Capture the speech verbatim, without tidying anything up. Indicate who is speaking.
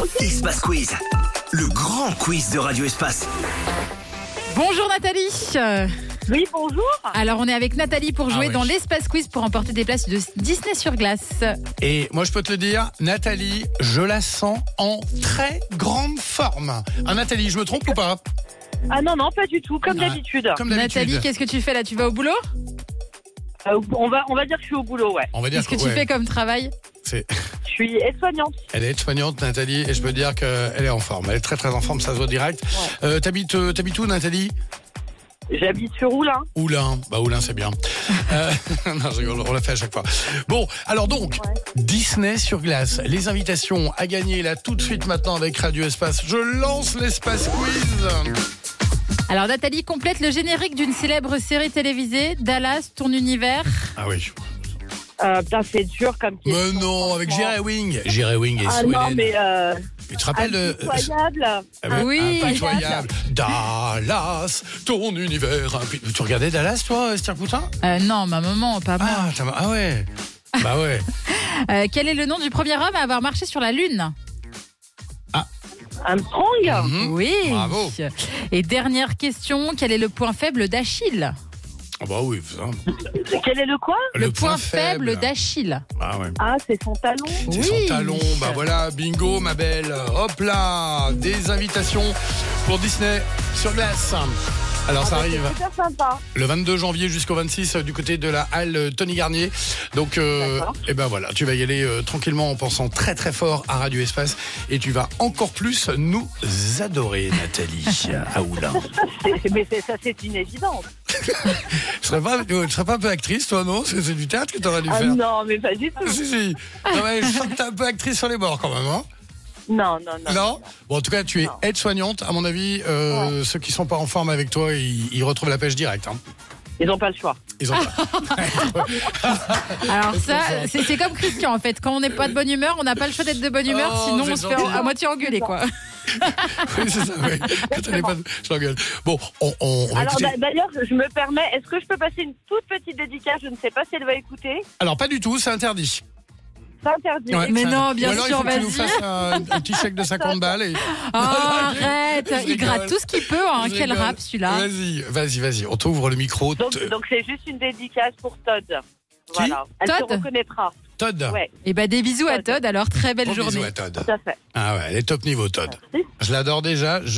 Speaker 1: Espace Quiz, le grand quiz de Radio Espace.
Speaker 2: Bonjour Nathalie.
Speaker 3: Oui, bonjour.
Speaker 2: Alors on est avec Nathalie pour jouer
Speaker 4: Ah oui.
Speaker 2: dans l'Espace Quiz pour emporter des places de Disney sur glace.
Speaker 4: Et moi, je peux te le dire, Nathalie, je la sens en très grande forme. Ah, Nathalie, je me trompe ou pas?
Speaker 3: Ah non, non, pas du tout, comme
Speaker 4: Ah,
Speaker 3: d'habitude.
Speaker 4: Comme d'habitude.
Speaker 2: Nathalie, qu'est-ce que tu fais là? Tu vas au boulot?
Speaker 3: Euh, on, va, on va dire que je suis au boulot, ouais.
Speaker 4: On va dire
Speaker 2: Qu'est-ce que tu
Speaker 4: ouais,
Speaker 2: fais comme travail?
Speaker 4: c'est-
Speaker 3: Je suis aide-soignante.
Speaker 4: Elle est soignante, Nathalie, et je peux dire qu'elle est en forme. Elle est très très en forme, ça se voit direct.
Speaker 3: Ouais.
Speaker 4: Euh, t'habites, euh, t'habites où, Nathalie?
Speaker 3: J'habite sur Oulin.
Speaker 4: Oulin. Bah, Oulin, c'est bien. euh, non, je rigole, on l'a fait à chaque fois. Bon, alors donc,
Speaker 3: Ouais.
Speaker 4: Disney sur glace. Les invitations à gagner là tout de suite maintenant avec Radio Espace. Je lance l'Espace Quiz.
Speaker 2: Alors Nathalie complète le générique d'une célèbre série télévisée, Dallas, ton univers.
Speaker 4: Ah oui.
Speaker 3: Euh, putain, c'est dur comme question.
Speaker 4: Mais non, avec
Speaker 3: franchement.
Speaker 4: Jerry Wing. Jerry Wing et
Speaker 3: Ah
Speaker 4: Sue
Speaker 3: non,
Speaker 4: Ellen.
Speaker 3: mais euh,
Speaker 4: Tu te rappelles de...
Speaker 3: impitoyable.
Speaker 4: Ah ben,
Speaker 2: Oui.
Speaker 4: Impitoyable. Dallas, ton univers. impi- Tu regardais Dallas, toi, Esther Poutin?
Speaker 2: Euh, non, ma maman, pas moi.
Speaker 4: Ah, t'as- ah ouais. Bah ouais.
Speaker 2: Euh, quel est le nom du premier homme à avoir marché sur la Lune?
Speaker 3: Armstrong.
Speaker 4: Mhm.
Speaker 2: Oui.
Speaker 4: Bravo.
Speaker 2: Et dernière question, quel est le point faible d'Achille?
Speaker 4: Ah bah oui. ça.
Speaker 3: Quel est le quoi?
Speaker 2: Le, point, faible d'Achille.
Speaker 4: Ah ouais.
Speaker 3: Ah, c'est son talon.
Speaker 4: C'est
Speaker 2: Oui.
Speaker 4: son talon. Bah voilà, bingo, ma belle. Hop là, des invitations pour Disney sur glace. Alors ça
Speaker 3: Ah, bah,
Speaker 4: arrive
Speaker 3: c'est super sympa.
Speaker 4: le vingt-deux janvier jusqu'au vingt-six euh, du côté de la halle euh, Tony Garnier. Donc, euh,
Speaker 3: D'accord.
Speaker 4: et ben voilà, tu vas y aller euh, tranquillement en pensant très très fort à Radio Espace et tu vas encore plus nous adorer, Nathalie, à Oulin.
Speaker 3: C'est- Mais c'est- ça, c'est une évidence.
Speaker 4: Tu serais pas, tu serais pas un peu actrice, toi, non? C'est c'est du théâtre que t'aurais dû
Speaker 3: Ah
Speaker 4: faire.
Speaker 3: non, mais pas du tout.
Speaker 4: Si, si. Non, mais je sens que t'es un peu actrice sur les bords quand même, hein?
Speaker 3: Non, non, non.
Speaker 4: Non. Bon, en tout cas, tu es
Speaker 3: Non.
Speaker 4: aide-soignante. À mon avis, euh, ceux qui sont pas en forme avec toi, ils, ils retrouvent la pêche directe. Hein.
Speaker 3: Ils n'ont pas le choix.
Speaker 4: Ils ont pas.
Speaker 2: Alors ça, c'est c'est comme Christian en fait. Quand on n'est pas de bonne humeur, on n'a pas le choix d'être de bonne humeur,
Speaker 4: Oh,
Speaker 2: sinon
Speaker 4: c'est
Speaker 2: on se fait
Speaker 4: gentil.
Speaker 2: à moitié engueuler quoi.
Speaker 4: Oui, c'est ça, oui. Quand elle est pas... Je l'engueule. Bon, on, on, on va
Speaker 3: Alors
Speaker 4: écouter.
Speaker 3: d'a- d'ailleurs, je me permets, est-ce que je peux passer une toute petite dédicace? Je ne sais pas si elle va écouter.
Speaker 4: Alors, pas du tout, c'est interdit.
Speaker 3: C'est interdit.
Speaker 4: Ouais,
Speaker 2: Mais
Speaker 4: c'est
Speaker 2: non,
Speaker 4: interdit.
Speaker 2: bien
Speaker 4: Ou alors,
Speaker 2: sûr,
Speaker 4: il faut que tu nous
Speaker 2: vas-y.
Speaker 4: fasses un, un petit chèque de cinquante balles. Et...
Speaker 2: Oh, arrête,
Speaker 4: Je
Speaker 2: il gratte
Speaker 4: rigole.
Speaker 2: tout ce qu'il peut. Hein.
Speaker 4: Je
Speaker 2: Quel
Speaker 4: rigole.
Speaker 2: rap celui-là.
Speaker 4: Vas-y, vas-y, vas-y. On t'ouvre le micro.
Speaker 3: Donc,
Speaker 4: T-
Speaker 3: donc c'est juste une dédicace pour Todd. Voilà. Elle
Speaker 2: Todd
Speaker 3: se reconnaîtra.
Speaker 4: Todd.
Speaker 3: Ouais,
Speaker 2: Et bah des bisous à Todd. Alors très belle
Speaker 4: Gros
Speaker 2: journée.
Speaker 4: bisous à Todd.
Speaker 3: tout à fait.
Speaker 4: Ah ouais, elle est top niveau, Todd.
Speaker 3: Merci.
Speaker 4: Je l'adore déjà. Je